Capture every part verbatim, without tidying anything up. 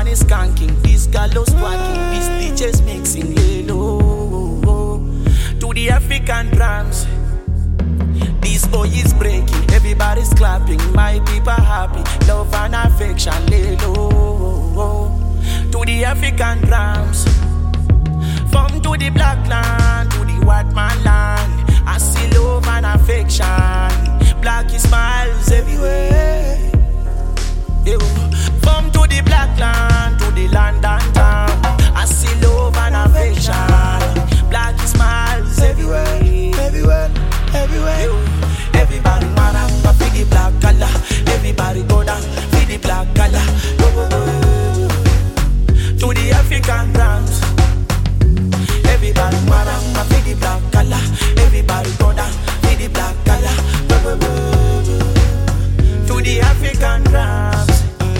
man is skanking, this gallows squawking, this D J's mixing yellow. To the African drums, this boy is breaking, everybody's clapping, my people happy, love and affection yellow. To the African drums, from to the black land, to the white man land, I see love and affection, black smiles everywhere. Yo. From to the black land, to the London town, I see love and affection, black smiles everywhere, everywhere, everywhere. Yo. Everybody wanna for the black color, everybody go down for the black color. To the African drums, everybody wanna for the black color, everybody go down for the black color. To the African drums.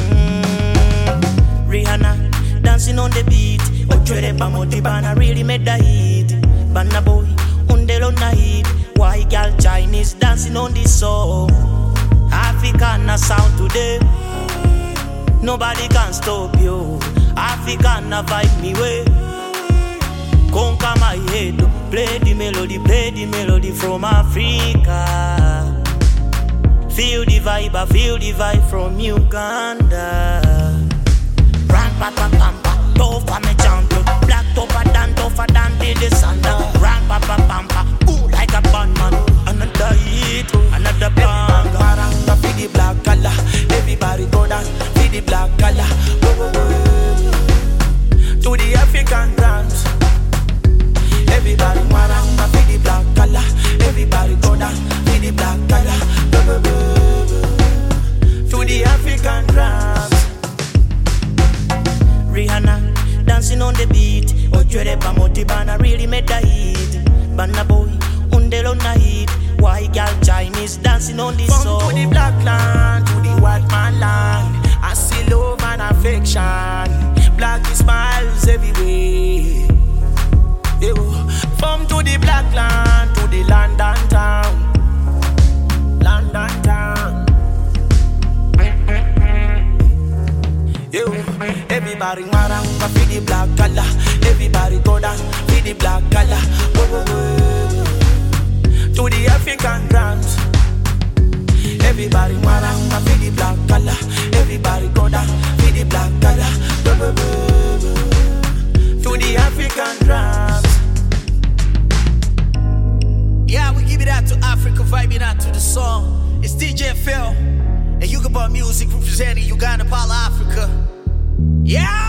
Rihanna dancing on the beat, Ochwere Bamotibana really made the hit. Banna boy, Undelo night, white girl Chinese dancing on this song. Africana sound today, nobody can stop you. Africana vibe me way, conquer my head, play the melody, play the melody from Africa. Feel the vibe, I feel the vibe from Uganda. Ran pa pa pam pa, tougher me champion. Black tougher than tougher than the sanda. Ran pa pa pam pa, ooh like a bandman. Another hit, another bang. Everybody feel the black color, everybody go down feel the black color. To the African drums, everybody wanna feel the black color, everybody go down feel the black color. To the African drums. Rihanna dancing on the beat, Ochwere Bamotibana really made the hit. Banna boy, Undelo night, white girl Chinese dancing on this song. From to the black land, to the white man land, I see love and affection, black smiles everywhere. Yo. From to the black land, to the London town, London town. Yo. Everybody wanna feel the black color, everybody go down feel the black color. To the African drums, everybody wanna feel the black color, everybody go down feel the black color. To the African drums. Yeah, we give it out to Africa, vibing out to the song. It's D J Phil and Yuga Music representing Uganda, Pala, Africa. Yeah!